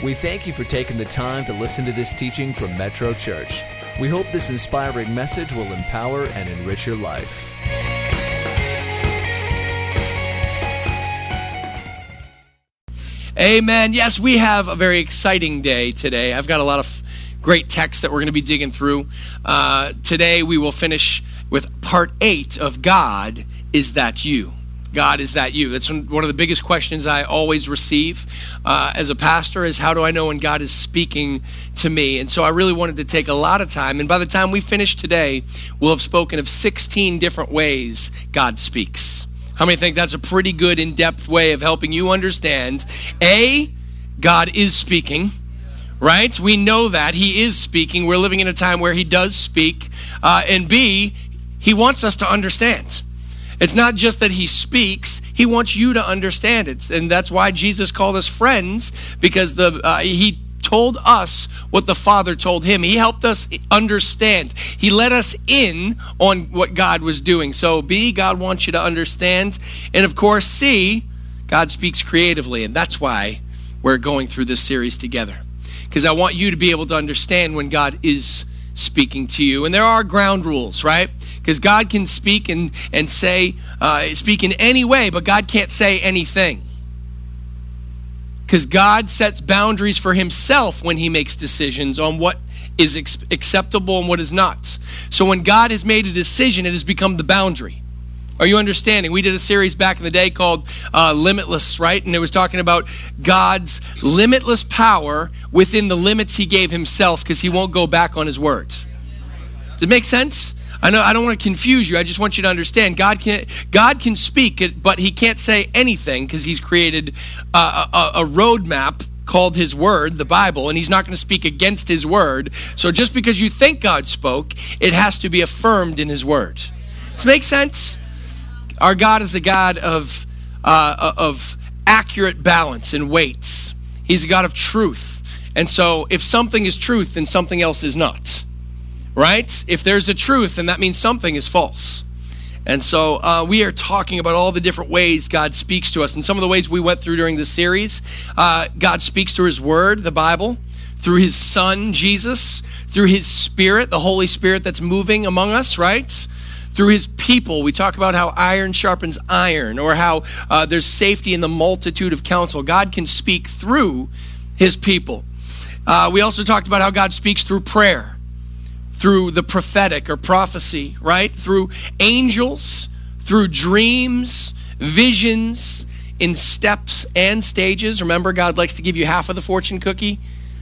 We thank you for taking the time to listen to this teaching from Metro Church. We hope this inspiring message will empower and enrich your life. Amen. Yes, we have a very exciting day today. I've got a lot of great texts that we're going to be digging through. Today we will finish with part 8 of God, Is That You? God, is that you? That's one of the biggest questions I always receive as a pastor is how do I know when God is speaking to me? And so I really wanted to take a lot of time. And by the time we finish today, we'll have spoken of 16 different ways God speaks. How many think that's a pretty good in-depth way of helping you understand, A, God is speaking, right? We know that He is speaking. We're living in a time where He does speak. And B, He wants us to understand. It's not just that He speaks, He wants you to understand it. And that's why Jesus called us friends, because He told us what the Father told Him. He helped us understand. He let us in on what God was doing. So B, God wants you to understand. And of course, C, God speaks creatively. And that's why we're going through this series together. Because I want you to be able to understand when God is speaking to you. And there are ground rules, right? Because God can speak and say, speak in any way, but God can't say anything. Because God sets boundaries for Himself when He makes decisions on what is acceptable and what is not. So when God has made a decision, it has become the boundary. Are you understanding? We did a series back in the day called Limitless, right? And it was talking about God's limitless power within the limits He gave Himself because He won't go back on His word. Does it make sense? I know I don't want to confuse you. I just want you to understand God can speak, but He can't say anything because He's created a roadmap called His Word, the Bible, and He's not going to speak against His Word. So just because you think God spoke, it has to be affirmed in His Word. Does it make sense? Our God is a God of accurate balance and weights. He's a God of truth. And so if something is truth, then something else is not. Right? If there's a truth, then that means something is false. And so we are talking about all the different ways God speaks to us. And some of the ways we went through during this series, God speaks through His Word, the Bible, through His Son, Jesus, through His Spirit, the Holy Spirit that's moving among us, right? Through His people. We talk about how iron sharpens iron, or how there's safety in the multitude of counsel. God can speak through His people. We also talked about how God speaks through prayer, through the prophetic or prophecy, right? Through angels, through dreams, visions, in steps and stages. Remember, God likes to give you half of the fortune cookie,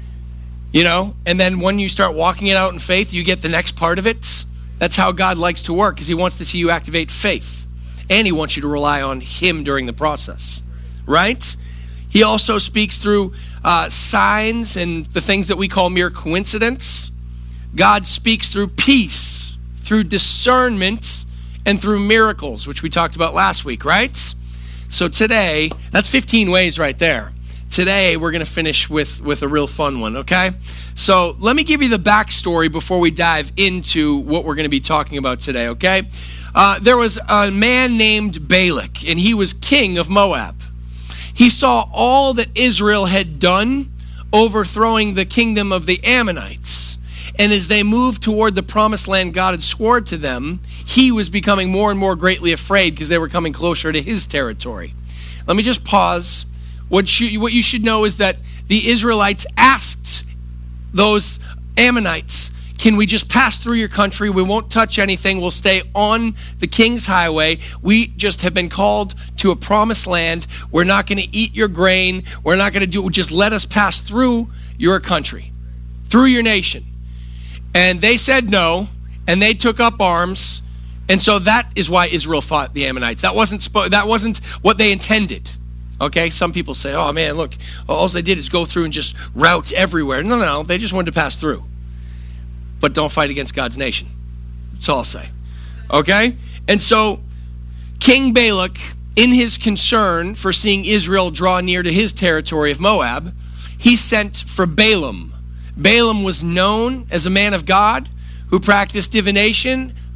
and then when you start walking it out in faith, you get the next part of it. That's how God likes to work, because He wants to see you activate faith. And He wants you to rely on Him during the process, right? He also speaks through signs and the things that we call mere coincidence. God speaks through peace, through discernment, and through miracles, which we talked about last week, right? So today, that's 15 ways right there. Today, we're going to finish with a real fun one, okay? So let me give you the backstory before we dive into what we're going to be talking about today, okay? There was a man named Balak, and he was king of Moab. He saw all that Israel had done, overthrowing the kingdom of the Ammonites. And as they moved toward the promised land God had sworn to them, he was becoming more and more greatly afraid because they were coming closer to his territory. Let me just pause. What you should know is that the Israelites asked those Ammonites, can we just pass through your country? We won't touch anything. We'll stay on the king's highway. We just have been called to a promised land. We're not going to eat your grain. We're not going to do it. Just let us pass through your country, through your nation. And they said no, and they took up arms. And so that is why Israel fought the Ammonites. That wasn't what they intended. Okay, some people say, oh man, look, all they did is go through and just rout everywhere. No, they just wanted to pass through. But don't fight against God's nation. That's all I'll say. Okay? And so King Balak, in his concern for seeing Israel draw near to his territory of Moab, he sent for Balaam. Balaam was known as a man of God who practiced divination,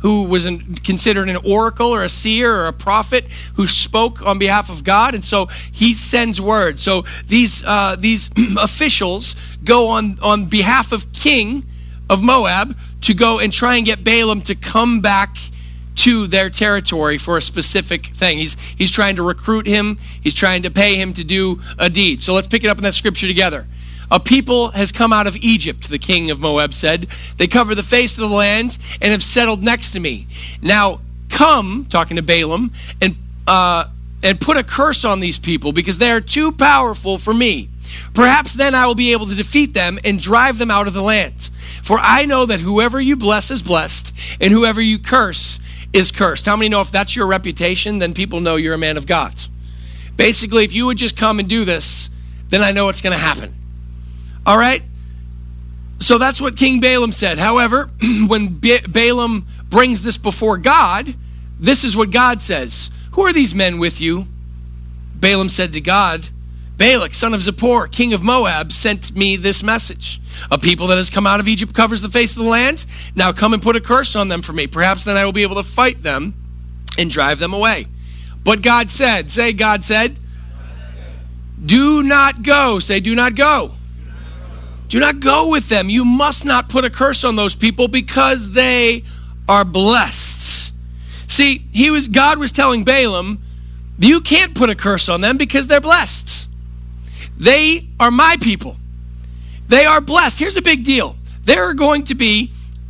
who was considered an oracle or a seer or a prophet who spoke on behalf of God. And so he sends word. So these officials go on behalf of king of Moab to go and try and get Balaam to come back to their territory for a specific thing. He's trying to recruit him. He's trying to pay him to do a deed. So let's pick it up in that scripture together. A people has come out of Egypt, the king of Moab said. They cover the face of the land and have settled next to me. Now come, talking to Balaam, and put a curse on these people because they are too powerful for me. Perhaps then I will be able to defeat them and drive them out of the land. For I know that whoever you bless is blessed, and whoever you curse is cursed. How many know if that's your reputation, then people know you're a man of God? Basically, if you would just come and do this, then I know what's going to happen. All right? So that's what King Balaam said. However, when Balaam brings this before God, this is what God says. Who are these men with you? Balaam said to God, Balak, son of Zippor, king of Moab, sent me this message. A people that has come out of Egypt covers the face of the land. Now come and put a curse on them for me. Perhaps then I will be able to fight them and drive them away. But God said, say God said, do not go. Say do not go. Do not go with them. You must not put a curse on those people because they are blessed. See, God was telling Balaam, you can't put a curse on them because they're blessed. They are my people. They are blessed. Here's a big deal. There are going to be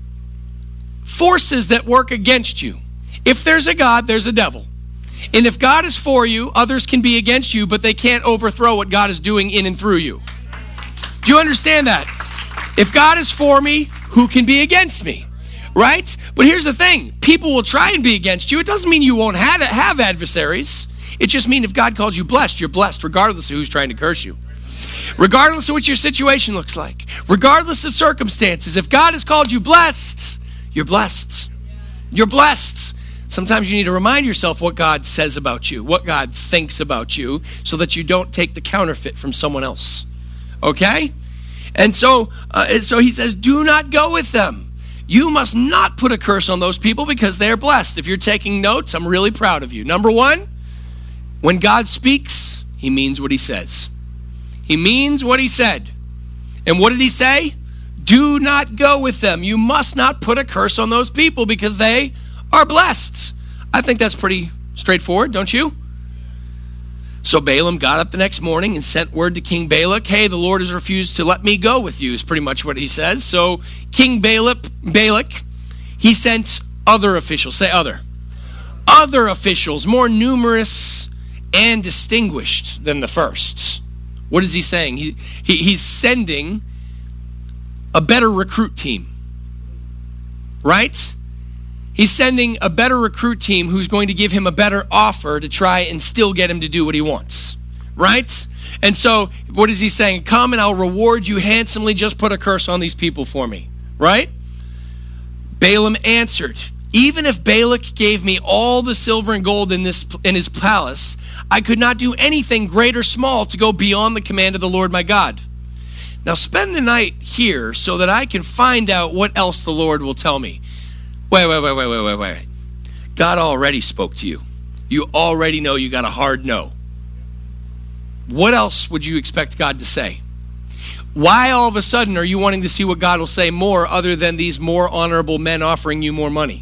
forces that work against you. If there's a God, there's a devil. And if God is for you, others can be against you, but they can't overthrow what God is doing in and through you. Do you understand that? If God is for me, who can be against me? Right? But here's the thing. People will try and be against you. It doesn't mean you won't have adversaries. It just means if God calls you blessed, you're blessed regardless of who's trying to curse you. Regardless of what your situation looks like. Regardless of circumstances. If God has called you blessed, you're blessed. You're blessed. Sometimes you need to remind yourself what God says about you, what God thinks about you, so that you don't take the counterfeit from someone else. Okay? And so he says, do not go with them. You must not put a curse on those people because they are blessed. If you're taking notes, I'm really proud of you. Number one, when God speaks, he means what he says. He means what he said. And what did he say? Do not go with them. You must not put a curse on those people because they are blessed. I think that's pretty straightforward, don't you? So Balaam got up the next morning and sent word to King Balak, hey, the Lord has refused to let me go with you, is pretty much what he says. So King Balak, he sent other officials. Say other. Other officials, more numerous and distinguished than the first. What is he saying? He's sending a better recruit team. Right? He's sending a better recruit team who's going to give him a better offer to try and still get him to do what he wants. Right? And so, what is he saying? Come and I'll reward you handsomely. Just put a curse on these people for me. Right? Balaam answered, even if Balak gave me all the silver and gold in his palace, I could not do anything great or small to go beyond the command of the Lord my God. Now spend the night here so that I can find out what else the Lord will tell me. Wait. God already spoke to you. You already know you got a hard no. What else would you expect God to say? Why all of a sudden are you wanting to see what God will say more other than these more honorable men offering you more money?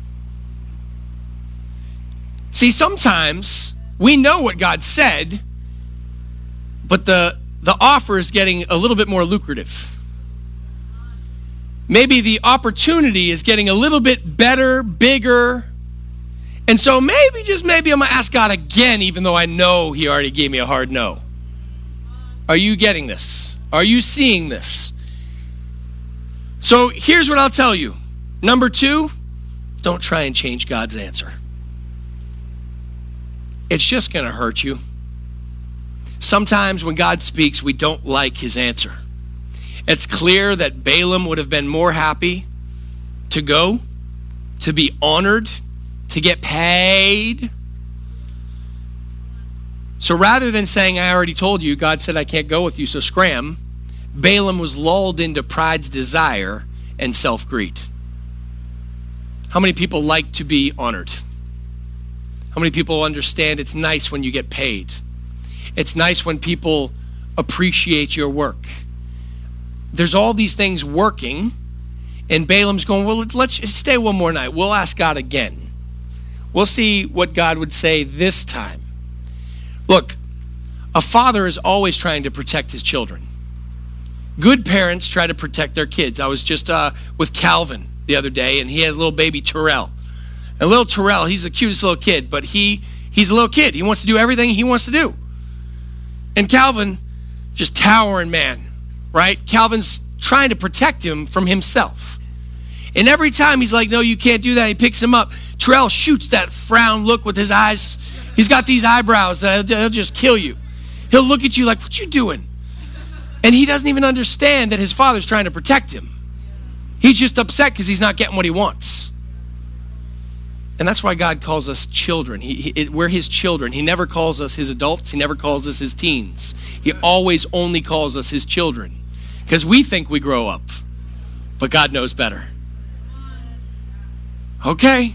See, sometimes we know what God said, but the offer is getting a little bit more lucrative. Maybe the opportunity is getting a little bit better, bigger. And so maybe, just maybe, I'm going to ask God again, even though I know he already gave me a hard no. Are you getting this? Are you seeing this? So here's what I'll tell you. Number 2, don't try and change God's answer. It's just going to hurt you. Sometimes when God speaks, we don't like his answer. It's clear that Balaam would have been more happy to go, to be honored, to get paid. So rather than saying, I already told you, God said I can't go with you, so scram, Balaam was lulled into pride's desire and self-greed. How many people like to be honored? How many people understand it's nice when you get paid? It's nice when people appreciate your work. There's all these things working, and Balaam's going, well, let's stay one more night. We'll ask God again. We'll see what God would say this time. Look, a father is always trying to protect his children. Good parents try to protect their kids. I was just with Calvin the other day, and he has little baby Terrell. And little Terrell, he's the cutest little kid, but he's a little kid. He wants to do everything he wants to do. And Calvin, just towering man, right? Calvin's trying to protect him from himself. And every time he's like, no, you can't do that, he picks him up. Terrell shoots that frown look with his eyes. He's got these eyebrows that he'll just kill you. He'll look at you like, what you doing? And he doesn't even understand that his father's trying to protect him. He's just upset because he's not getting what he wants. And that's why God calls us children. We're his children. He never calls us his adults. He never calls us his teens. He always only calls us his children. Because we think we grow up. But God knows better. Okay.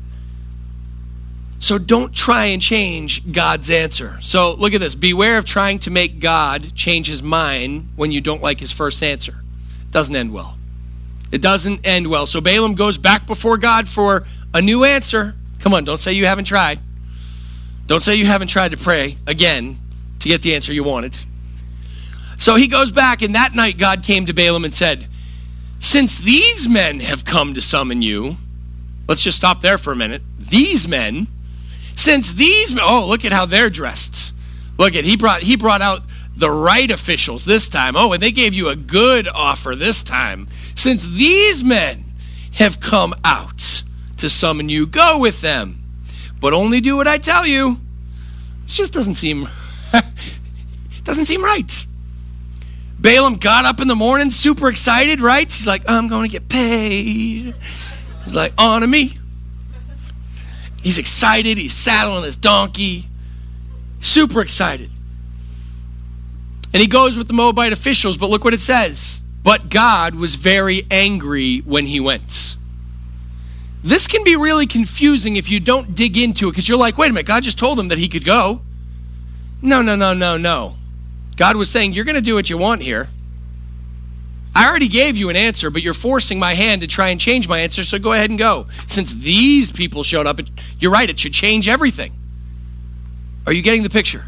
So don't try and change God's answer. So look at this. Beware of trying to make God change his mind when you don't like his first answer. It doesn't end well. It doesn't end well. So Balaam goes back before God for a new answer. Come on, don't say you haven't tried. Don't say you haven't tried to pray again to get the answer you wanted. So he goes back, and that night God came to Balaam and said, since these men have come to summon you, let's just stop there for a minute. These men, since these men, oh, look at how they're dressed. Look at, he brought out the right officials this time. Oh, and they gave you a good offer this time. Since these men have come out to summon you, go with them. But only do what I tell you. It just doesn't seem right. Balaam got up in the morning, super excited, right? He's like, I'm going to get paid. He's like, honor me. He's excited. He's saddling his donkey. Super excited. And he goes with the Moabite officials, but look what it says. But God was very angry when he went. This can be really confusing if you don't dig into it, because you're like, wait a minute, God just told him that he could go. No. God was saying, you're going to do what you want here. I already gave you an answer, but you're forcing my hand to try and change my answer, so go ahead and go. Since these people showed up, you're right, it should change everything. Are you getting the picture?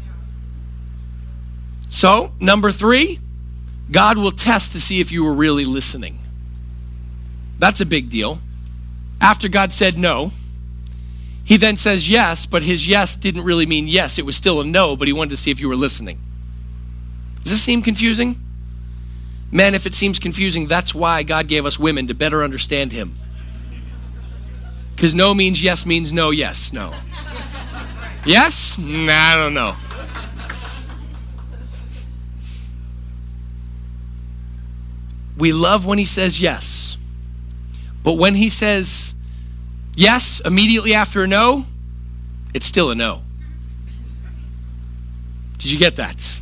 So, number 3, God will test to see if you were really listening. That's a big deal. After God said no, he then says yes, but his yes didn't really mean yes. It was still a no, but he wanted to see if you were listening. Does this seem confusing? Men, if it seems confusing, that's why God gave us women, to better understand him. Because no means yes means no, yes, no. Yes? Nah, I don't know. We love when he says yes. But when he says yes immediately after a no, it's still a no. Did you get that?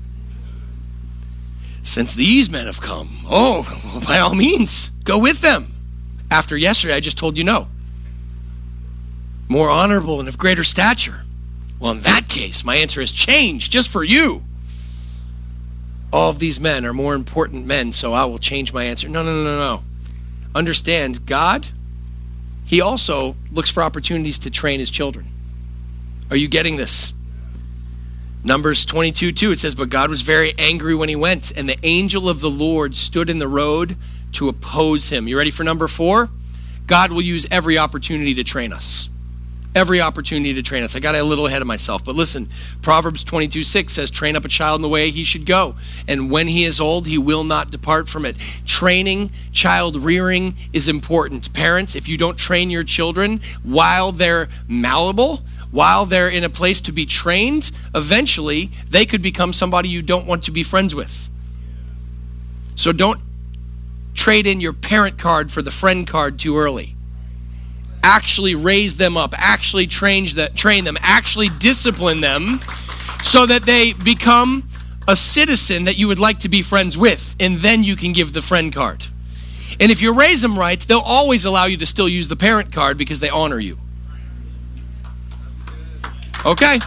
Since these men have come, oh, by all means, go with them. After yesterday, I just told you no. More honorable and of greater stature. Well, in that case, my answer has changed just for you. All of these men are more important men, so I will change my answer. No. Understand, God, he also looks for opportunities to train his children. Are you getting this? Numbers 22:2, it says, but God was very angry when he went, and the angel of the Lord stood in the road to oppose him. You ready for number 4? God will use every opportunity to train us. Every opportunity to train us. I got a little ahead of myself, but listen, Proverbs 22:6 says, train up a child in the way he should go, and when he is old, he will not depart from it. Training, child rearing is important. Parents, if you don't train your children while they're malleable, while they're in a place to be trained, eventually they could become somebody you don't want to be friends with. So don't trade in your parent card for the friend card too early. Actually raise them up, actually train them, actually discipline them so that they become a citizen that you would like to be friends with, and then you can give the friend card. And if you raise them right, they'll always allow you to still use the parent card because they honor you. Okay?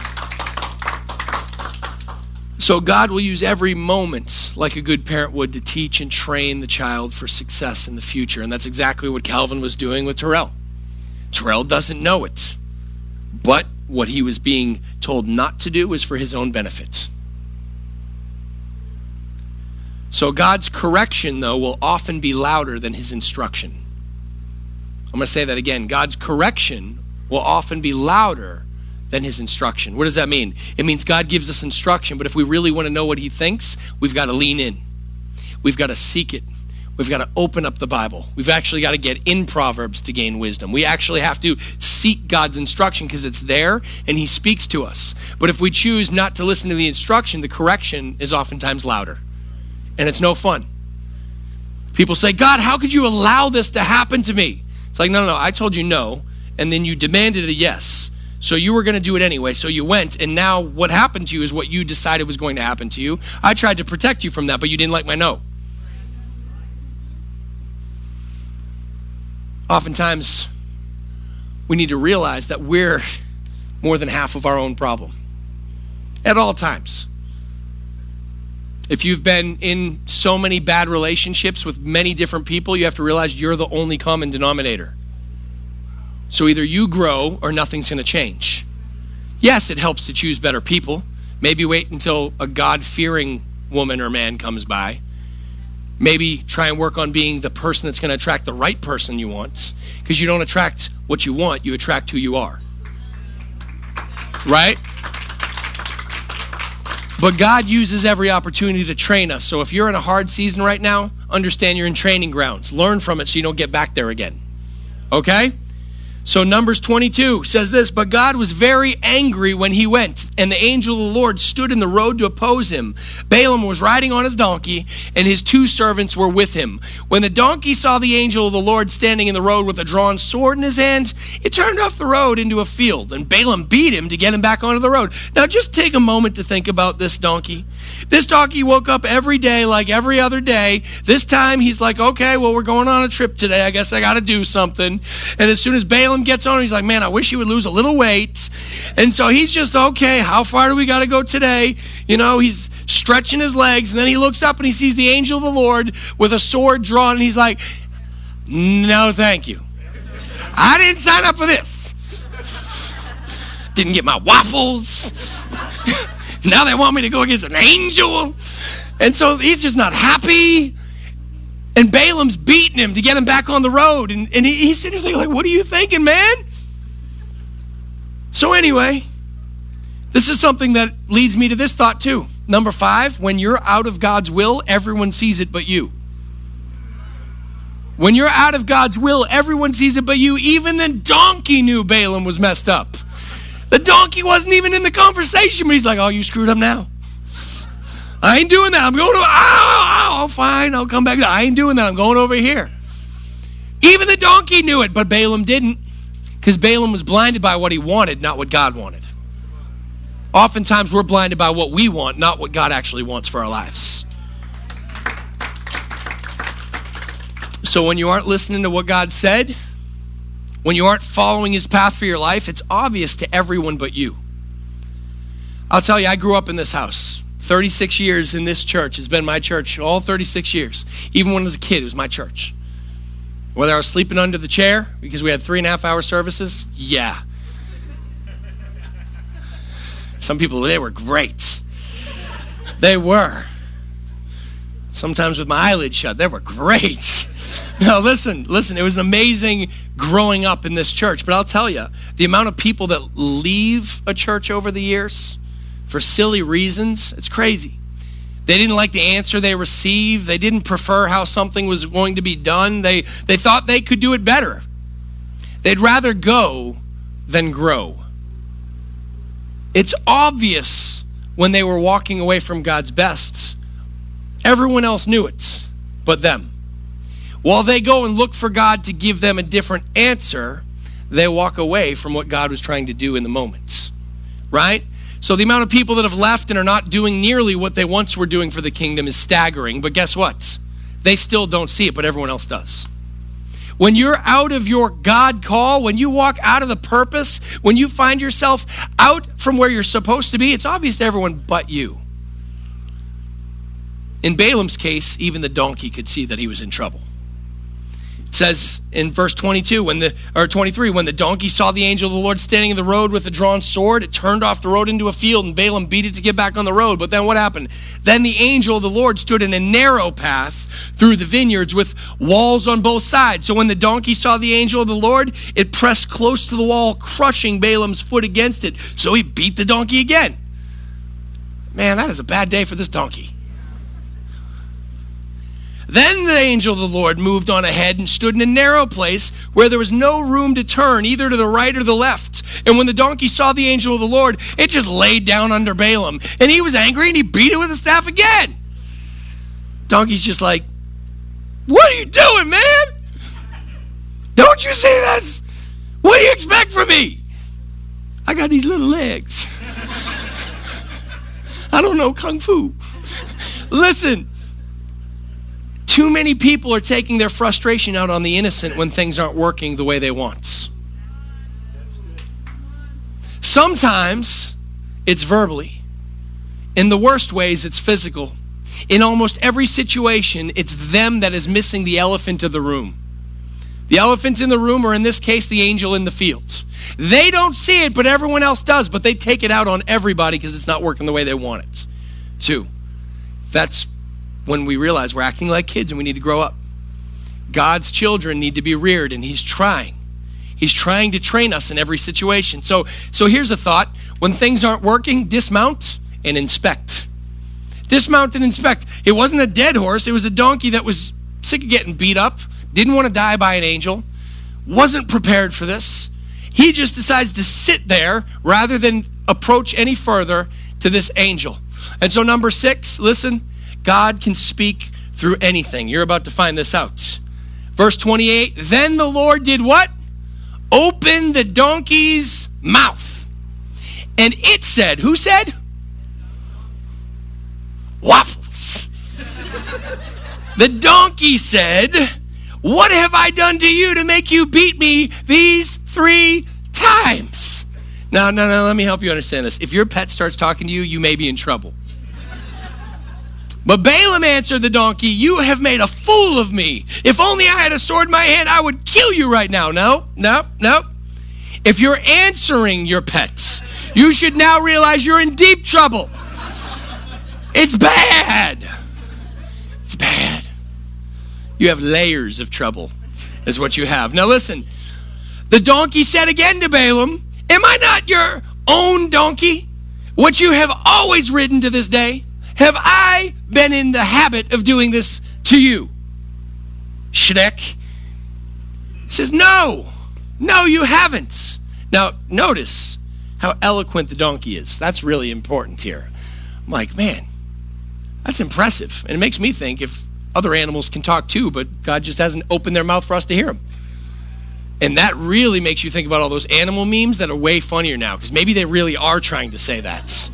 So God will use every moment like a good parent would to teach and train the child for success in the future. And that's exactly what Calvin was doing with Terrell. Terrell doesn't know it, but what he was being told not to do was for his own benefit. So God's correction, though, will often be louder than his instruction. I'm going to say that again. God's correction will often be louder than his instruction. What does that mean? It means God gives us instruction, but if we really want to know what he thinks, we've got to lean in. We've got to seek it. We've got to open up the Bible. We've actually got to get in Proverbs to gain wisdom. We actually have to seek God's instruction because it's there and he speaks to us. But if we choose not to listen to the instruction, the correction is oftentimes louder. And it's no fun. People say, God, how could you allow this to happen to me? It's like, no. I told you no, and then you demanded a yes. So you were going to do it anyway, so you went, and now what happened to you is what you decided was going to happen to you. I tried to protect you from that, but you didn't like my no. Oftentimes, we need to realize that we're more than half of our own problem. At all times. If you've been in so many bad relationships with many different people, you have to realize you're the only common denominator. So either you grow or nothing's going to change. Yes, it helps to choose better people. Maybe wait until a God-fearing woman or man comes by. Maybe try and work on being the person that's going to attract the right person you want. Because you don't attract what you want, you attract who you are. Right? But God uses every opportunity to train us. So if you're in a hard season right now, understand you're in training grounds. Learn from it so you don't get back there again. Okay? So Numbers 22 says this, but God was very angry when he went, and the angel of the Lord stood in the road to oppose him. Balaam was riding on his donkey, and his 2 servants were with him. When the donkey saw the angel of the Lord standing in the road with a drawn sword in his hand, it turned off the road into a field, and Balaam beat him to get him back onto the road. Now just take a moment to think about this donkey. This donkey woke up every day like every other day. This time he's like, okay, well, we're going on a trip today. I guess I got to do something. And as soon as Balaam gets on, he's like, man, I wish he would lose a little weight. And so he's just, okay, how far do we got to go today? You know, he's stretching his legs, and then he looks up and he sees the angel of the Lord with a sword drawn, and he's like, no, thank you. I didn't sign up for this. Didn't get my waffles. Now they want me to go against an angel. And so he's just not happy. And Balaam's beating him to get him back on the road. And he's sitting there thinking, like, what are you thinking, man? So anyway, this is something that leads me to this thought too. Number 5, when you're out of God's will, everyone sees it but you. When you're out of God's will, everyone sees it but you. Even the donkey knew Balaam was messed up. The donkey wasn't even in the conversation, but he's like, oh, you screwed up now. I ain't doing that. I'm going to, fine, I'll come back. I ain't doing that. I'm going over here. Even the donkey knew it, but Balaam didn't, because Balaam was blinded by what he wanted, not what God wanted. Oftentimes, we're blinded by what we want, not what God actually wants for our lives. So when you aren't listening to what God said, when you aren't following his path for your life, it's obvious to everyone but you. I'll tell you, I grew up in this house. 36 years in this church has been my church, all 36 years. Even when I was a kid, it was my church. Whether I was sleeping under the chair because we had 3.5-hour services, yeah. Some people, they were great. They were. Sometimes with my eyelids shut, they were great. No, listen, it was amazing growing up in this church. But I'll tell you, the amount of people that leave a church over the years for silly reasons, it's crazy. They didn't like the answer they received. They didn't prefer how something was going to be done. They thought they could do it better. They'd rather go than grow. It's obvious when they were walking away from God's best. Everyone else knew it but them. While they go and look for God to give them a different answer, they walk away from what God was trying to do in the moment. Right? So the amount of people that have left and are not doing nearly what they once were doing for the kingdom is staggering. But guess what? they still don't see it, but everyone else does. When you're out of your God call, when you walk out of the purpose, when you find yourself out from where you're supposed to be, it's obvious to everyone but you. In Balaam's case, even the donkey could see that he was in trouble. It says in verse 23, when the donkey saw the angel of the Lord standing in the road with a drawn sword, it turned off the road into a field, and Balaam beat it to get back on the road. But then what happened? Then the angel of the Lord stood in a narrow path through the vineyards with walls on both sides. So when the donkey saw the angel of the Lord, it pressed close to the wall, crushing Balaam's foot against it. So he beat the donkey again. Man, that is a bad day for this donkey. Then the angel of the Lord moved on ahead and stood in a narrow place where there was no room to turn, either to the right or the left. And when the donkey saw the angel of the Lord, it just laid down under Balaam. And he was angry and he beat it with a staff again. Donkey's just like, what are you doing, man? Don't you see this? What do you expect from me? I got these little legs. I don't know Kung Fu. Listen. Too many people are taking their frustration out on the innocent when things aren't working the way they want. Sometimes it's verbally. In the worst ways, it's physical. In almost every situation, it's them that is missing the elephant of the room. The elephant in the room, or in this case, the angel in the field. They don't see it, but everyone else does, but they take it out on everybody because it's not working the way they want it to. That's when we realize we're acting like kids and we need to grow up. God's children need to be reared, and he's trying. He's trying to train us in every situation. So here's a thought. When things aren't working, dismount and inspect. Dismount and inspect. It wasn't a dead horse. It was a donkey that was sick of getting beat up, didn't want to die by an angel, wasn't prepared for this. He just decides to sit there rather than approach any further to this angel. And so number 6, listen, God can speak through anything. You're about to find this out. Verse 28, then the Lord did what? Open the donkey's mouth. And it said, who said? Waffles. The donkey said, what have I done to you to make you beat me these 3 times? Now, let me help you understand this. If your pet starts talking to you, you may be in trouble. But Balaam answered the donkey, you have made a fool of me. If only I had a sword in my hand, I would kill you right now. No. If you're answering your pets, you should now realize you're in deep trouble. It's bad. It's bad. You have layers of trouble, is what you have. Now listen, the donkey said again to Balaam, am I not your own donkey, which you have always ridden to this day? Have I been in the habit of doing this to you? Shrek says, no, you haven't. Now, notice how eloquent the donkey is. That's really important here. I'm like, man, that's impressive. And it makes me think if other animals can talk too, but God just hasn't opened their mouth for us to hear them. And that really makes you think about all those animal memes that are way funnier now, because maybe they really are trying to say that.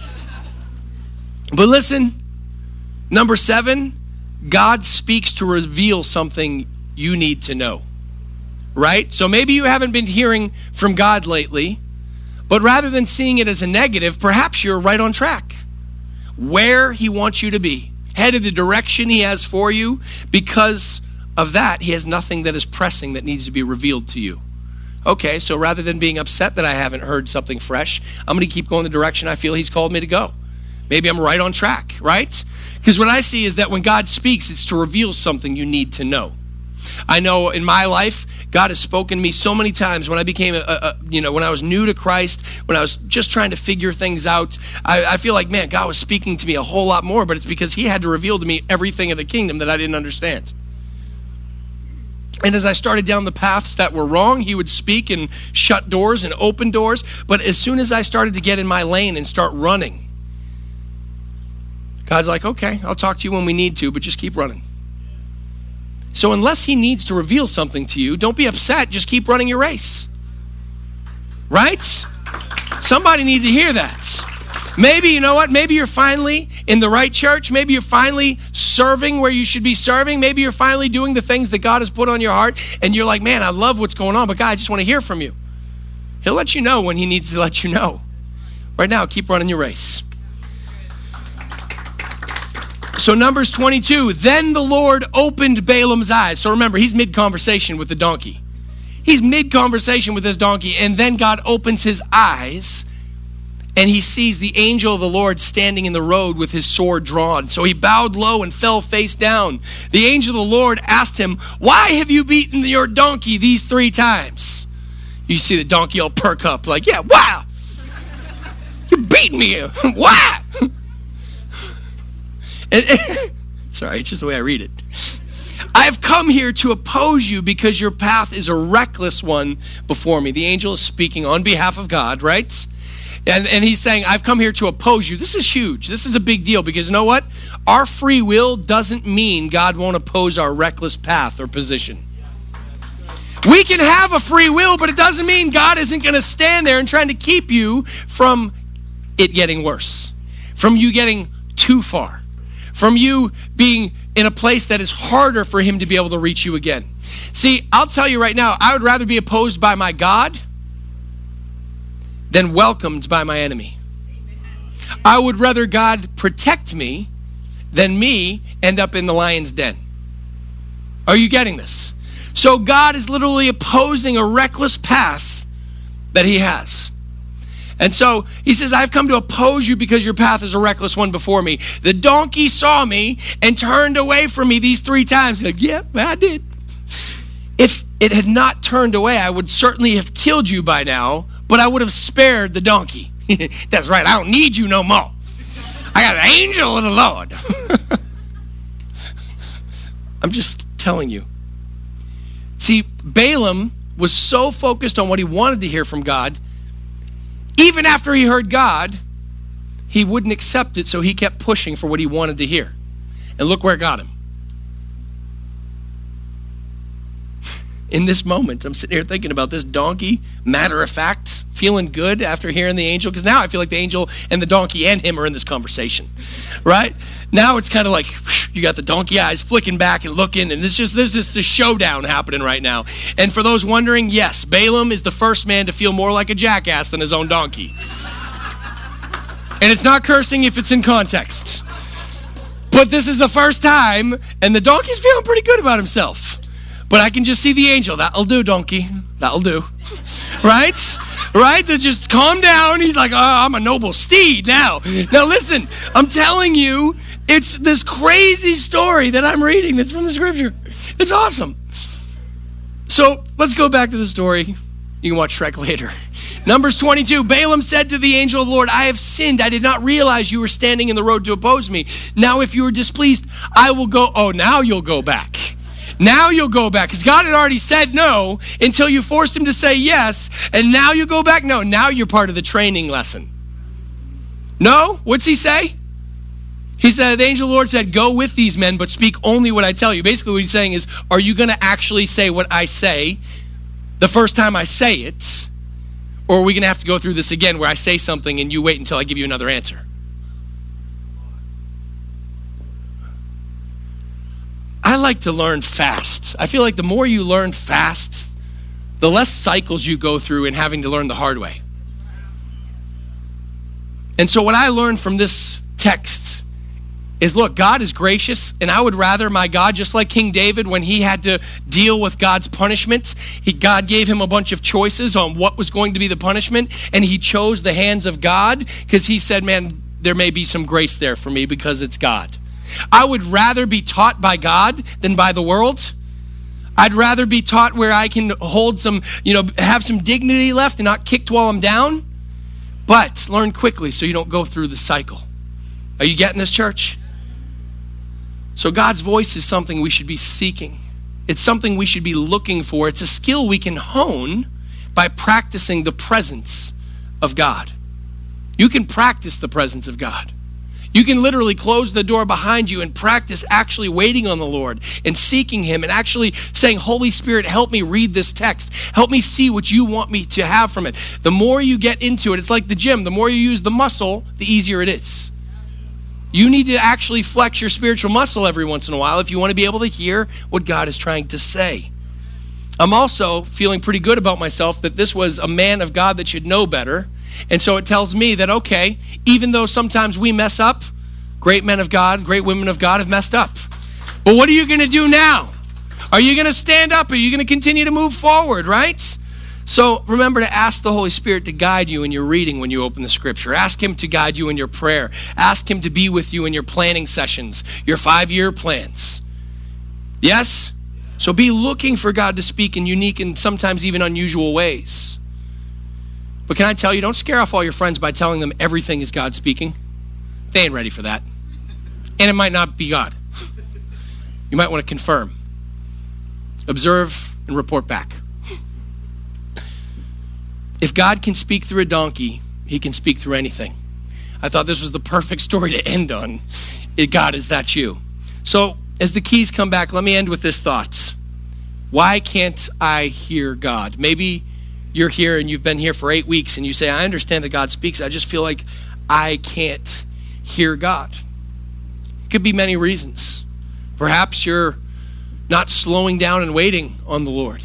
But listen, number 7, God speaks to reveal something you need to know, right? So maybe you haven't been hearing from God lately, but rather than seeing it as a negative, perhaps you're right on track. Where he wants you to be, headed the direction he has for you. Because of that, he has nothing that is pressing that needs to be revealed to you. Okay, so rather than being upset that I haven't heard something fresh, I'm going to keep going the direction I feel he's called me to go. Maybe I'm right on track, right? Because what I see is that when God speaks, it's to reveal something you need to know. I know in my life, God has spoken to me so many times when I became, when I was new to Christ, when I was just trying to figure things out. I feel like, man, God was speaking to me a whole lot more, but it's because he had to reveal to me everything of the kingdom that I didn't understand. And as I started down the paths that were wrong, he would speak and shut doors and open doors. But as soon as I started to get in my lane and start running, God's like, okay, I'll talk to you when we need to, but just keep running. So unless he needs to reveal something to you, don't be upset. Just keep running your race. Right? Somebody needed to hear that. Maybe, you know what? Maybe you're finally in the right church. Maybe you're finally serving where you should be serving. Maybe you're finally doing the things that God has put on your heart. And you're like, man, I love what's going on, but God, I just want to hear from you. He'll let you know when he needs to let you know. Right now, keep running your race. So Numbers 22, then the Lord opened Balaam's eyes. So remember, he's mid-conversation with the donkey. He's mid-conversation with this donkey, and then God opens his eyes, and he sees the angel of the Lord standing in the road with his sword drawn. So he bowed low and fell face down. The angel of the Lord asked him, why have you beaten your donkey these 3 times? You see the donkey all perk up like, yeah, wow. You beat me. Why? Sorry, it's just the way I read it. I have come here to oppose you because your path is a reckless one before me. The angel is speaking on behalf of God, right? And he's saying, I've come here to oppose you. This is huge. This is a big deal because you know what? Our free will doesn't mean God won't oppose our reckless path or position. We can have a free will, but it doesn't mean God isn't going to stand there and trying to keep you from it getting worse, from you getting too far, from you being in a place that is harder for him to be able to reach you again. See, I'll tell you right now, I would rather be opposed by my God than welcomed by my enemy. I would rather God protect me than me end up in the lion's den. Are you getting this? So God is literally opposing a reckless path that he has. And so he says, I've come to oppose you because your path is a reckless one before me. The donkey saw me and turned away from me these 3 times. Like, yeah, I did. If it had not turned away, I would certainly have killed you by now, but I would have spared the donkey. That's right, I don't need you no more. I got an angel of the Lord. I'm just telling you. See, Balaam was so focused on what he wanted to hear from God, even after he heard God, he wouldn't accept it, so he kept pushing for what he wanted to hear. And look where it got him. In this moment, I'm sitting here thinking about this donkey, matter of fact, feeling good after hearing the angel, because now I feel like the angel and the donkey and him are in this conversation, right? Now it's kind of like, you got the donkey eyes flicking back and looking, and there's this showdown happening right now. And for those wondering, yes, Balaam is the first man to feel more like a jackass than his own donkey. And it's not cursing if it's in context. But this is the first time, and the donkey's feeling pretty good about himself. But I can just see the angel. That'll do, donkey. That'll do. Right? Right? That just calm down. He's like, oh, I'm a noble steed now. Now listen, I'm telling you, it's this crazy story that I'm reading that's from the scripture. It's awesome. So let's go back to the story. You can watch Shrek later. Numbers 22, Balaam said to the angel of the Lord, I have sinned. I did not realize you were standing in the road to oppose me. Now if you are displeased, I will go. Oh, now you'll go back. Now you'll go back, because God had already said no until you forced him to say yes, and now you go back? No, now you're part of the training lesson. No? What's he say? He said, the angel of the Lord said, go with these men, but speak only what I tell you. Basically what he's saying is, are you going to actually say what I say the first time I say it, or are we going to have to go through this again where I say something and you wait until I give you another answer? I like to learn fast. I feel like the more you learn fast, the less cycles you go through in having to learn the hard way. And so what I learned from this text is, look, God is gracious, and I would rather my God, just like King David, when he had to deal with God's punishment, God gave him a bunch of choices on what was going to be the punishment, and he chose the hands of God because he said, man, there may be some grace there for me because it's God. I would rather be taught by God than by the world. I'd rather be taught where I can hold some, have some dignity left and not kicked while I'm down. But learn quickly so you don't go through the cycle. Are you getting this, church? So God's voice is something we should be seeking. It's something we should be looking for. It's a skill we can hone by practicing the presence of God. You can practice the presence of God. You can literally close the door behind you and practice actually waiting on the Lord and seeking him and actually saying, Holy Spirit, help me read this text. Help me see what you want me to have from it. The more you get into it, it's like the gym. The more you use the muscle, the easier it is. You need to actually flex your spiritual muscle every once in a while if you want to be able to hear what God is trying to say. I'm also feeling pretty good about myself that this was a man of God that should know better. And so it tells me that, okay, even though sometimes we mess up, great men of God, great women of God have messed up. But what are you going to do now? Are you going to stand up? Are you going to continue to move forward, right? So remember to ask the Holy Spirit to guide you in your reading when you open the Scripture. Ask him to guide you in your prayer. Ask him to be with you in your planning sessions, your 5-year plans. Yes? So be looking for God to speak in unique and sometimes even unusual ways. But can I tell you, don't scare off all your friends by telling them everything is God speaking. They ain't ready for that. And it might not be God. You might want to confirm. Observe and report back. If God can speak through a donkey, he can speak through anything. I thought this was the perfect story to end on. God, is that you? So as the keys come back, let me end with this thought. Why can't I hear God? Maybe you're here and you've been here for 8 weeks and you say, I understand that God speaks. I just feel like I can't hear God. It could be many reasons. Perhaps you're not slowing down and waiting on the Lord.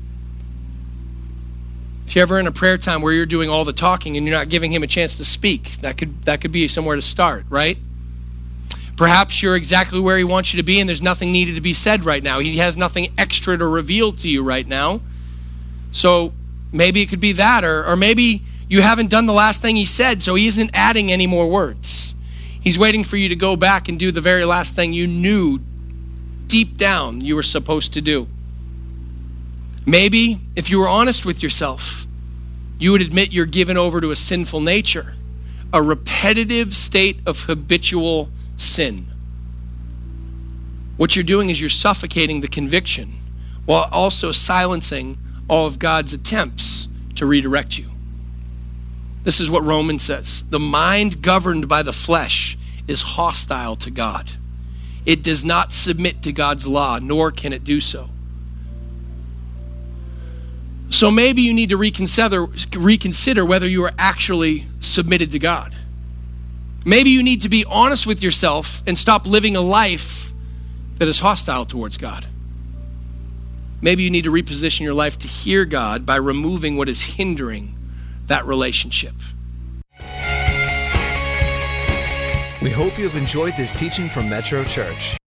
If you're ever in a prayer time where you're doing all the talking and you're not giving him a chance to speak, that could be somewhere to start, right? Perhaps you're exactly where he wants you to be and there's nothing needed to be said right now. He has nothing extra to reveal to you right now. So maybe it could be that, or maybe you haven't done the last thing he said, so he isn't adding any more words. He's waiting for you to go back and do the very last thing you knew deep down you were supposed to do. Maybe if you were honest with yourself, you would admit you're given over to a sinful nature, a repetitive state of habitual sin. What you're doing is you're suffocating the conviction while also silencing all of God's attempts to redirect you. This is what Romans says. The mind governed by the flesh is hostile to God. It does not submit to God's law, nor can it do so. So maybe you need to reconsider whether you are actually submitted to God. Maybe you need to be honest with yourself and stop living a life that is hostile towards God. Maybe you need to reposition your life to hear God by removing what is hindering that relationship. We hope you have enjoyed this teaching from Metro Church.